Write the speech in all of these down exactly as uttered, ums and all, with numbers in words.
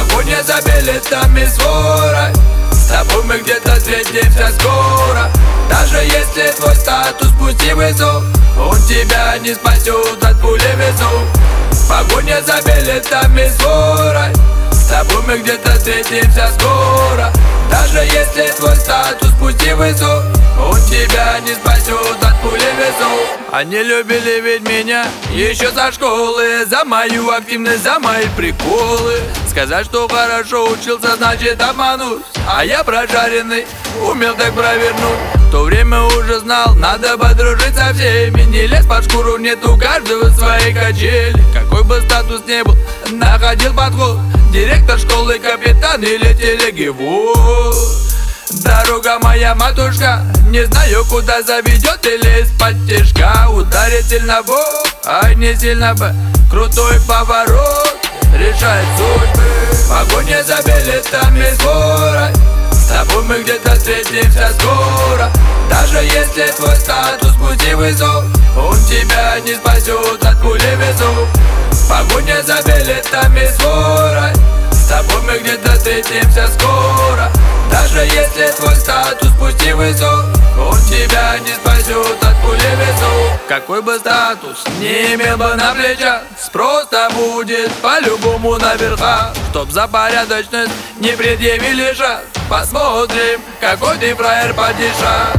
Погоня за билетами сворой, с тобой мы где-то встретимся скоро. Даже если твой статус пути вызов, он тебя не спасет от пули весов. Погоня за билетами сворой, с тобой мы где-то встретимся скоро. Даже если твой статус пути вызов, он тебя не спасет от пули весов. Они любили ведь меня еще со школы, за мою активность, за мои приколы. Сказать, что хорошо учился, значит обмануть. А я прожаренный, умел так провернуть. В то время уже знал, надо подружить со всеми. Не лезь под шкуру, нет у каждого своей качели. Какой бы статус не был, находил подход. Директор школы, капитан или телегивоз. Дорога моя, матушка, не знаю, куда заведет или из-под тяжка. Ударит сильно бок, ай не сильно б. Крутой поворот решает судьбы. Погоня за билетами сворой, с тобой мы где-то встретимся скоро. Даже если твой статус пути вызов, он тебя не спасет от пули весов. Погоня за билетами сворой, с тобой мы где-то встретимся скоро. Даже если твой статус пути вызов, он тебя не спасет от пули весов. Какой бы статус не имел бы на плечах, спрос-то будет по-любому на верхах. Чтоб за порядочность не предъявили шаг, посмотрим, какой ты фраер падиша.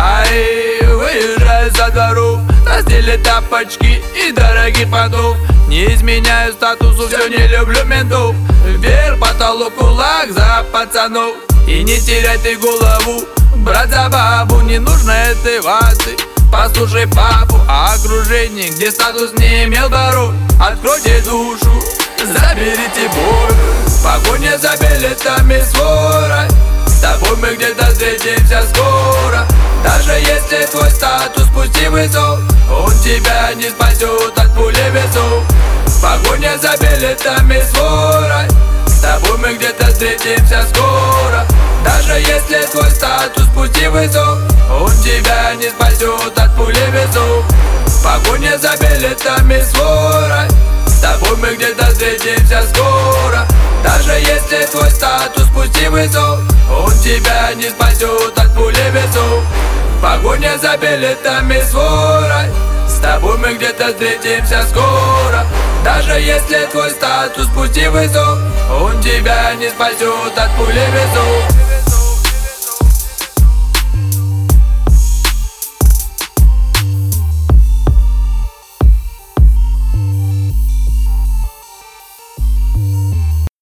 Ай, выезжай за двору, на стиле тапочки и дорогий подув. Не изменяю статусу, все не люблю ментов. Вверх потолок, кулак за пацанов. И не теряй ты голову, брат за бабу, не нужно этой ваты. Послушай папу, а окружение, где статус не имел бару. Откройте душу, заберите боль. Погоня за билетами сворой, с тобой мы где-то встретимся скоро. Даже если твой статус пути вызов, он тебя не спасет от пули весов. Погоня за билетами сворой, с тобой мы где-то встретимся скоро. Даже если твой статус пути вызов, он тебя не спасет от пули весов. Погоня за билетами сворой, с тобой мы где-то встретимся скоро. Даже если твой статус пути вызов, он тебя не спасет от пули весов. Погоня за билетами сворой, с тобой мы где-то встретимся скоро. Даже если твой статус пути вызов, он тебя не спасет от пули весов.